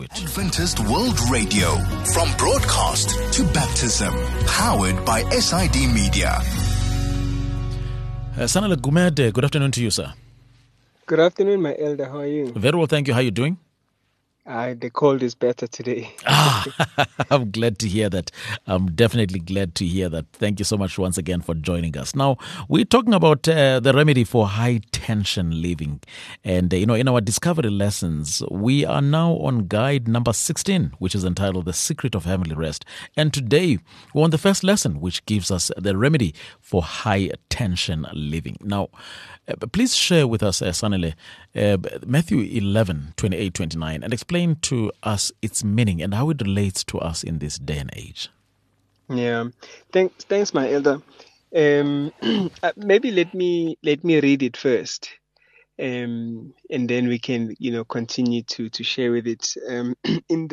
Adventist World Radio, from broadcast to baptism, powered by SID Media. Sanele Gumede, good afternoon to you, sir. Good afternoon, my elder. How are you? Very well, thank you. How are you doing? The cold is better today. I'm glad to hear that. I'm definitely glad to hear that. Thank you so much once again for joining us. Now, we're talking about the remedy for high tension living. And, in our discovery lessons, we are now on guide number 16, which is entitled The Secret of Heavenly Rest. And today, we're on the first lesson, which gives us the remedy for high tension living. Now, please share with us, Sanele, Matthew 11, 28, 29, and explain to us its meaning and how it relates to us in this day and age. Yeah, thanks, my elder. Maybe let me read it first, and then we can, continue to share with it. In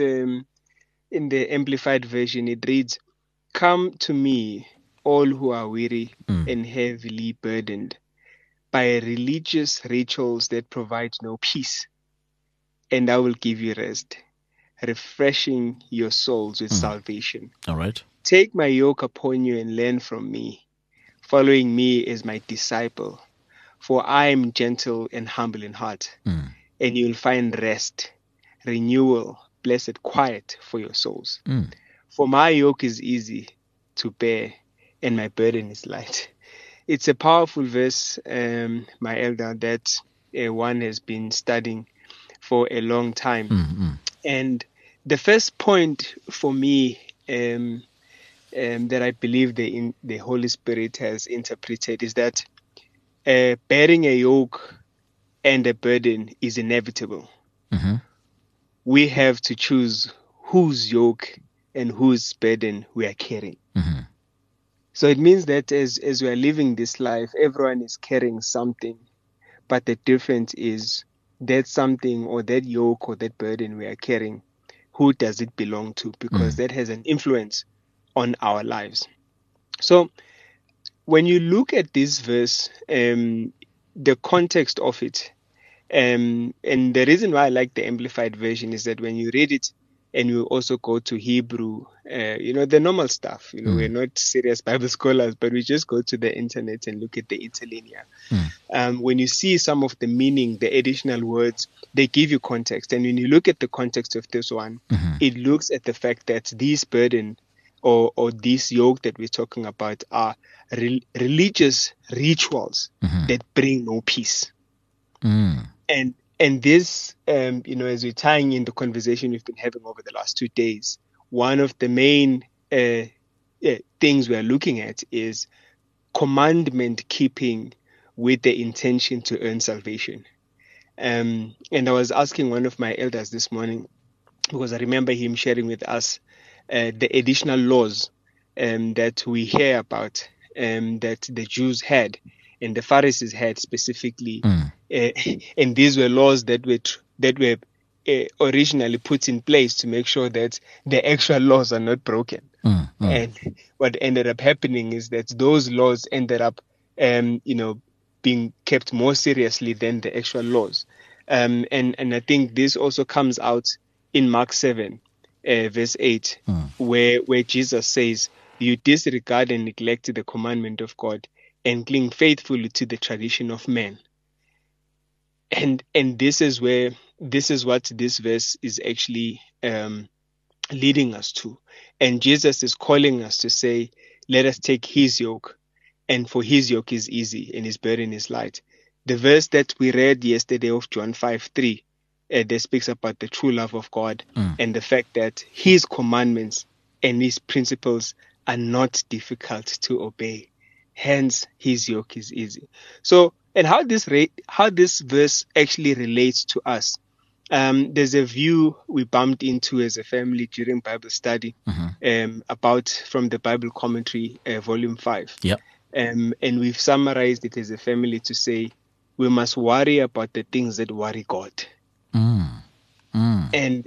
the Amplified Version, it reads, "Come to me, all who are weary and heavily burdened by religious rituals that provide no peace, and I will give you rest, refreshing your souls with salvation. All right. Take my yoke upon you and learn from me. Following me as my disciple, for I am gentle and humble in heart, and you'll find rest, renewal, blessed quiet for your souls. For my yoke is easy to bear, and my burden is light." It's a powerful verse, my elder, that one has been studying for a long time. And the first point for me that I believe the Holy Spirit has interpreted is that bearing a yoke and a burden is inevitable. We have to choose whose yoke and whose burden we are carrying. So it means that as we are living this life, everyone is carrying something, but the difference is that something or that yoke or that burden we are carrying, who does it belong to? Because that has an influence on our lives. So when you look at this verse, the context of it, and the reason why I like the Amplified Version is that when you read it, and you also go to Hebrew, the normal stuff. We're not serious Bible scholars, but we just go to the internet and look at the interlinear. When you see some of the meaning, the additional words, they give you context. And when you look at the context of this one, it looks at the fact that these burden or this yoke that we're talking about are religious rituals that bring no peace. And this, as we're tying in the conversation we've been having over the last 2 days, one of the main things we are looking at is commandment keeping with the intention to earn salvation. And I was asking one of my elders this morning, because I remember him sharing with us the additional laws that we hear about that the Jews had and the Pharisees had specifically. And these were laws that were originally put in place to make sure that the actual laws are not broken. And what ended up happening is that those laws ended up, being kept more seriously than the actual laws. And I think this also comes out in Mark 7, verse 8, where Jesus says, "You disregard and neglect the commandment of God and cling faithfully to the tradition of men." And this is what this verse is actually leading us to. And Jesus is calling us to say, let us take his yoke, and for his yoke is easy and his burden is light. The verse that we read yesterday of John 5:3, that speaks about the true love of God and the fact that his commandments and his principles are not difficult to obey. Hence, his yoke is easy. So, and how this verse actually relates to us. There's a view we bumped into as a family during Bible study about from the Bible Commentary, Volume 5. Yep. And we've summarized it as a family to say we must worry about the things that worry God. And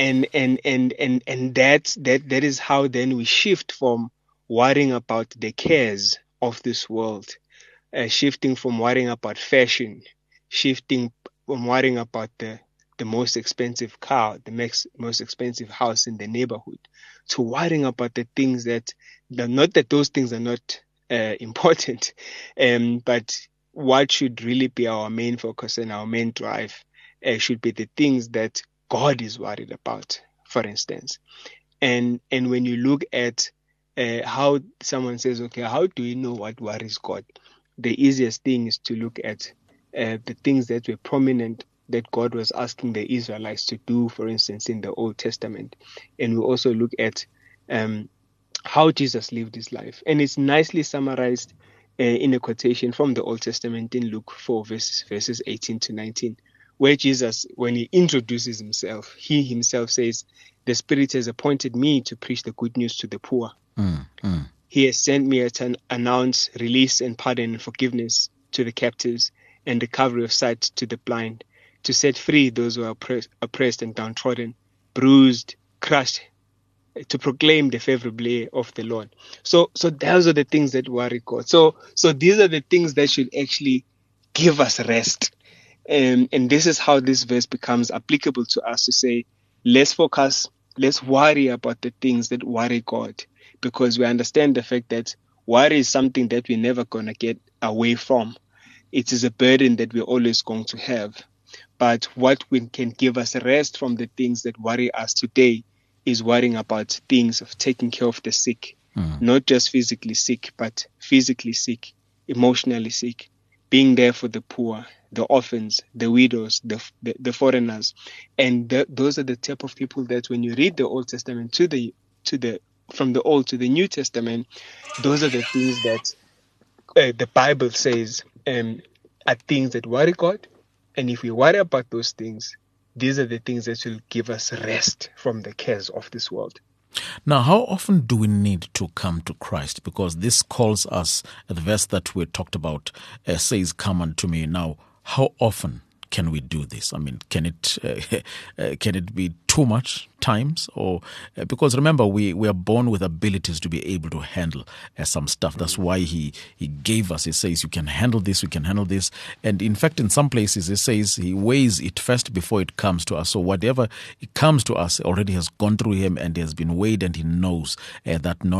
that is how then we shift from worrying about the cares of this world, shifting from worrying about fashion, shifting from worrying about the the most expensive car, the most expensive house in the neighborhood, to worrying about the things that, not that those things are not important, but what should really be our main focus and our main drive should be the things that God is worried about, for instance. And when you look at how someone says, okay, how do we know what worries God? The easiest thing is to look at the things that were prominent that God was asking the Israelites to do, for instance, in the Old Testament. And we also look at how Jesus lived his life. And it's nicely summarized in a quotation from the Old Testament in Luke 4, verses 18 to 19, where Jesus, when he introduces himself, he himself says, "The Spirit has appointed me to preach the good news to the poor. He has sent me to announce release and pardon and forgiveness to the captives and recovery of sight to the blind, to set free those who are oppressed and downtrodden, bruised, crushed, to proclaim the favorable year of the Lord." So those are the things that worry God. So these are the things that should actually give us rest. And this is how this verse becomes applicable to us, to say, let's focus, let's worry about the things that worry God, because we understand the fact that worry is something that we're never going to get away from. It is a burden that we're always going to have. But what can give us rest from the things that worry us today is worrying about things of taking care of the sick, not just physically sick, but physically sick, emotionally sick, being there for the poor, the orphans, the widows, the foreigners. And those are the type of people that when you read the Old Testament from the Old to the New Testament, those are the things that the Bible says are things that worry God. And if we worry about those things, these are the things that will give us rest from the cares of this world. Now, how often do we need to come to Christ? Because this calls us, the verse that we talked about says, "Come unto me." Now, how often can we do this? I mean, can it be too much times? Or because remember, we are born with abilities to be able to handle some stuff. That's why he gave us. He says, you can handle this, you can handle this. And in fact, in some places, he says he weighs it first before it comes to us. So whatever it comes to us already has gone through him and has been weighed, and he knows that no.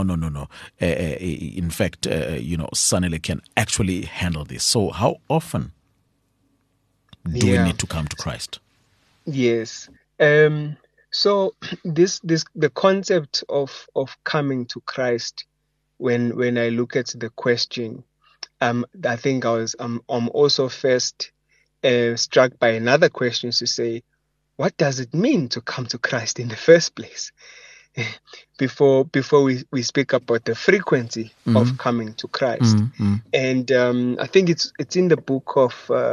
In fact, Sanele can actually handle this. So how often do we need to come to Christ? Yes. So the concept of coming to Christ, when I look at the question, I think I'm also first struck by another question to say, what does it mean to come to Christ in the first place? Before we speak about the frequency of coming to Christ. And I think it's in the book of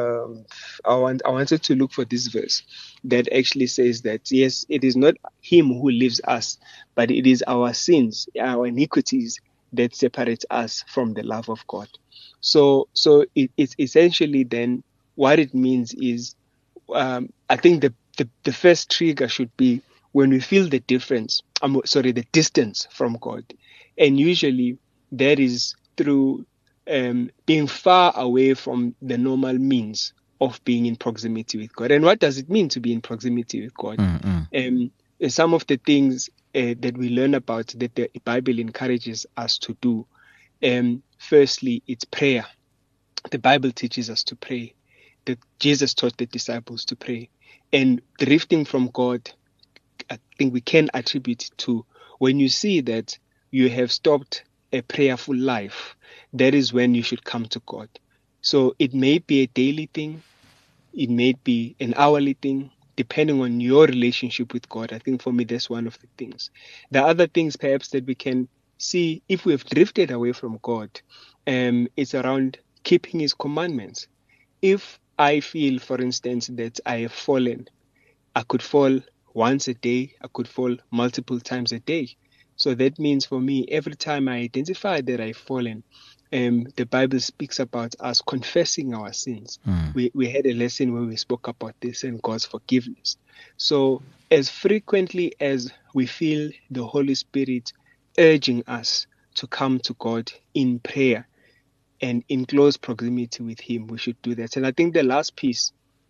I wanted to look for this verse that actually says that yes, it is not him who leaves us, but it is our sins, our iniquities that separate us from the love of God. So it's essentially then what it means is I think the first trigger should be when we feel the the distance from God. And usually that is through being far away from the normal means of being in proximity with God. And what does it mean to be in proximity with God? Some of the things that we learn about that the Bible encourages us to do. Firstly, it's prayer. The Bible teaches us to pray. That Jesus taught the disciples to pray. And drifting from God, I think we can attribute it to when you see that you have stopped a prayerful life, that is when you should come to God. So it may be a daily thing, it may be an hourly thing, depending on your relationship with God. I think for me, that's one of the things. The other things perhaps that we can see if we have drifted away from God, it's around keeping his commandments. If I feel, for instance, that I have fallen, I could fall once a day, I could fall multiple times a day. So that means for me, every time I identify that I've fallen, the Bible speaks about us confessing our sins. We had a lesson where we spoke about this and God's forgiveness. So as frequently as we feel the Holy Spirit urging us to come to God in prayer and in close proximity with him, we should do that. And I think the last piece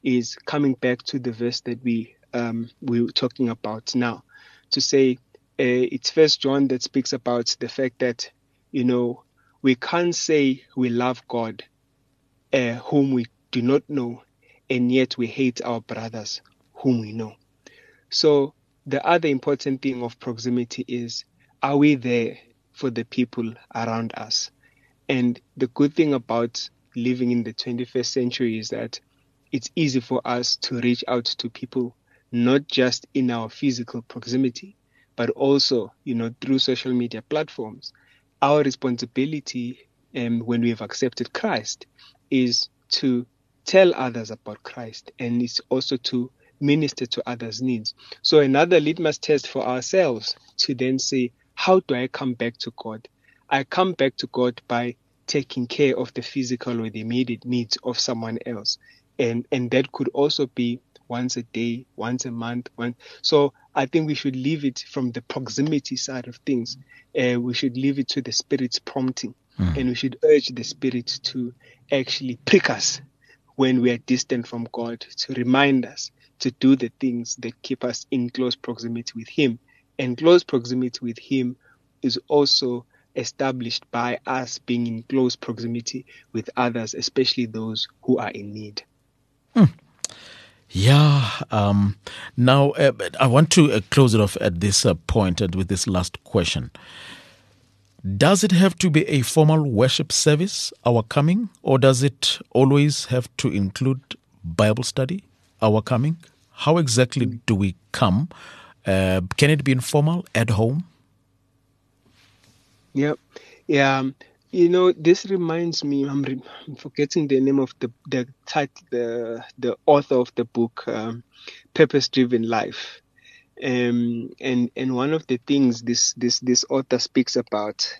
is coming back to the verse that we were talking about now, to say it's First John that speaks about the fact that, we can't say we love God whom we do not know, and yet we hate our brothers whom we know. So the other important thing of proximity is, are we there for the people around us? And the good thing about living in the 21st century is that it's easy for us to reach out to people, not just in our physical proximity, but also, through social media platforms. Our responsibility when we have accepted Christ is to tell others about Christ, and it's also to minister to others' needs. So another litmus test for ourselves to then say, how do I come back to God? I come back to God by taking care of the physical or the immediate needs of someone else. And that could also be once a day, once a month. So I think we should leave it from the proximity side of things. We should leave it to the Spirit's prompting. And we should urge the Spirit to actually prick us when we are distant from God, to remind us to do the things that keep us in close proximity with Him. And close proximity with Him is also established by us being in close proximity with others, especially those who are in need. Yeah. Now, I want to close it off at this point with this last question. Does it have to be a formal worship service, our coming, or does it always have to include Bible study, our coming? How exactly do we come? Can it be informal, at home? Yeah. This reminds me, I'm forgetting the name of the title, the author of the book, Purpose Driven Life. And one of the things this author speaks about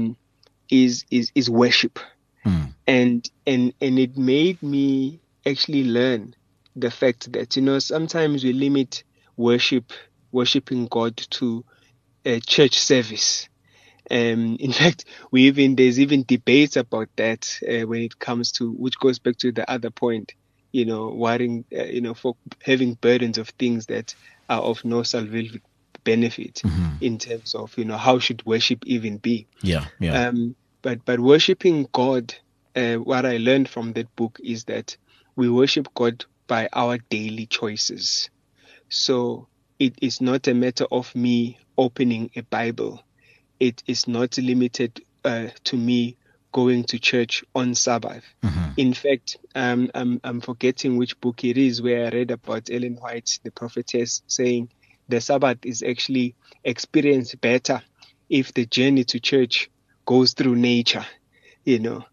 is worship. And it made me actually learn the fact that, sometimes we limit worshiping God to a church service. In fact, there's even debates about that when it comes to, which goes back to the other point, worrying, for having burdens of things that are of no salvific benefit in terms of, how should worship even be? Yeah. But worshiping God, what I learned from that book is that we worship God by our daily choices. So it is not a matter of me opening a Bible. It is not limited to me going to church on Sabbath. In fact, I'm forgetting which book it is where I read about Ellen White, the prophetess, saying the Sabbath is actually experienced better if the journey to church goes through nature, So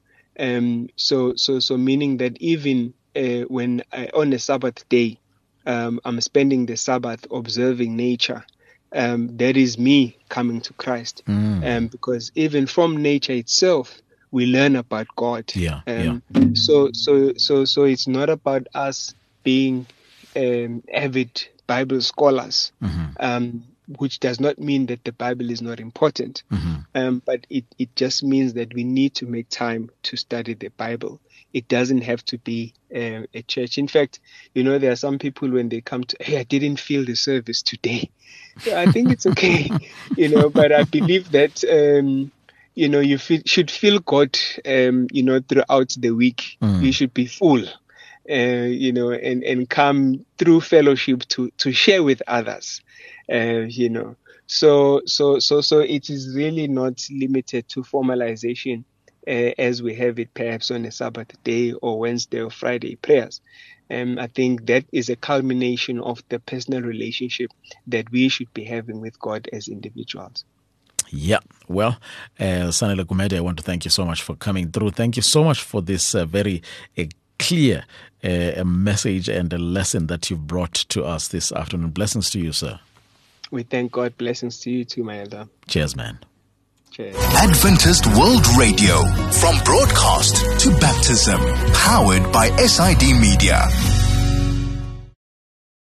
meaning that even when on a Sabbath day, I'm spending the Sabbath observing nature. That is me coming to Christ. Because even from nature itself, we learn about God. So it's not about us being avid Bible scholars, which does not mean that the Bible is not important. But it just means that we need to make time to study the Bible. It doesn't have to be a church. In fact, there are some people when they come to, hey, I didn't feel the service today. So I think it's okay, but I believe that, you should feel God, throughout the week. You should be full, and come through fellowship to share with others, So it is really not limited to formalization as we have it perhaps on a Sabbath day or Wednesday or Friday prayers. I think that is a culmination of the personal relationship that we should be having with God as individuals. Yeah, well, Sanele Gumede, I want to thank you so much for coming through. Thank you so much for this very clear message and a lesson that you've brought to us this afternoon. Blessings to you, sir. We thank God. Blessings to you too, my elder. Cheers, man. Cheers. Adventist World Radio, from broadcast to baptism, powered by SID Media.